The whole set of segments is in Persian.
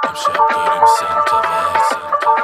امشب داریم سمت وقت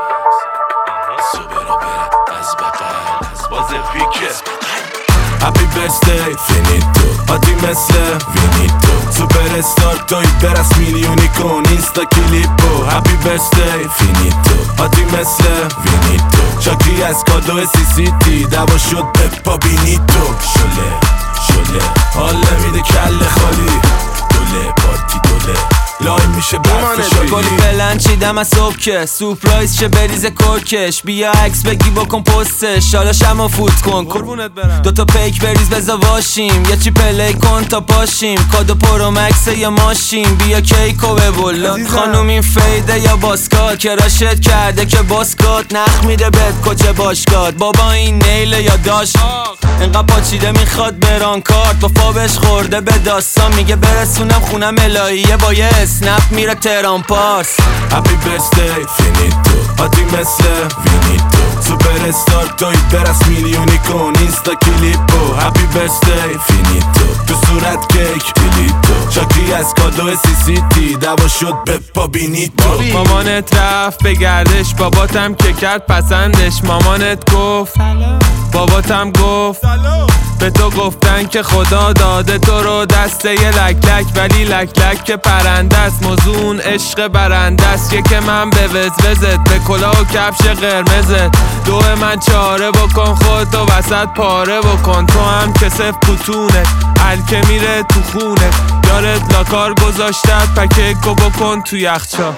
صبح را برد از بقل باز پیکه هپی برسدی فینیتو آتی مثل وینیتو سوپر استار توی برس میلیونی کن اینستا کلیپو هپی برسدی فینیتو آتی مثل وینیتو شاکی از کادو CCT دوا شد بپا بینیتو شله حال نمیده کل خالی دوله پارتی دوله لای میشه برف شایی کلی بلند چیدم از صبح سورپرایز شه بریز کرکش بیا عکس بگی بکن پستش حالا شمو فوت کن قربونت برم دوتا پیک بریز بزا واشیم یه چی پلی کن تا پاشیم کادو پرو مکس یا ماشین بیا کیکو ببول خانوم این فیده یا باسکات کراشت کرده که باسکات نخ میده بد کچه باشگاه بابا این نیله یا داشت انقدر پاچیده میخواد بران کارت با فابش خورده به داستان میگه برسونم خونم الهیه با یه اسنپ میره تهران پارس هپی برسدی فینیتو آتی مثل وینیتو سوپر استار توی برس میلیونی کن اینستا کلیپو هپی برسدی فینیتو تو صورت کیک کلیتو شاکی از کادو CCT دوا شد بپا بینیتو مامانت رفت به گردش باباتم که کرد پسندش مامانت گفت باباتم گفت به تو گفتن که خدا داده تو رو دسته یه لک لک ولی لک لک که پرنده است موضوع عشق برنده است که من به وزوزت به کلاه و کفش قرمزت دو من چاره بکن خودتو وسط پاره بکن تو هم که صف پوتونت الکه میره تو خونه یارت لاکار گذاشتت پکیکو بکن تو یخچال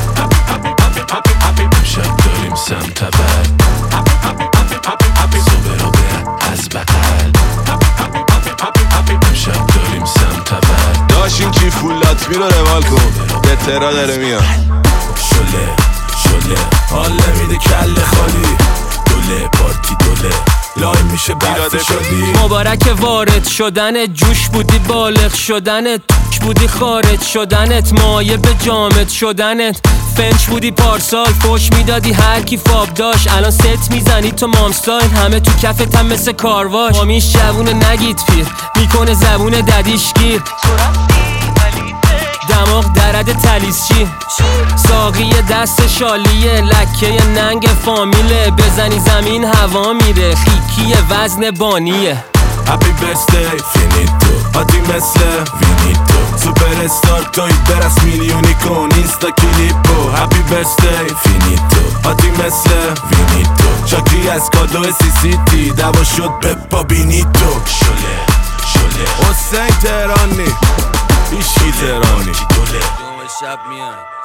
امشب داریم سمت بعد صبح را برد از بقل امشب داریم سمت بعد داشین کی فولات می رو روال کن به ترا داره میاد شله حال نمیده کل خالی دوله پارتی دوله لای میشه برف شدی مبارک وارد شدنت جوش بودی بالغ شدنت توش بودی خارج شدنت مایه به جامد شدنت فنچ بودی پارسال فوش میدادی هر کی فاب داشت الان ست میزنی تو مامستایل همه تو کفت هم مثل کارواش مامیش جوونه نگید پیر میکنه زبون ددیش گیر دماغ درد تلیسچی ساقی دست شالیه لکه ننگ فامیله بزنی زمین هوا میره خیکی وزن بانیه هپی برسدی فینیتو آتی مثل وینیتو سوپر استار توی برس میلیونی کن اینستا کلیپو هپی برسدی فینیتو آتی مثل وینیتو شاکی از کادو CCT دوا شد بپا بینیتو شله حسین تهرانی ایشی تهرانی شب میان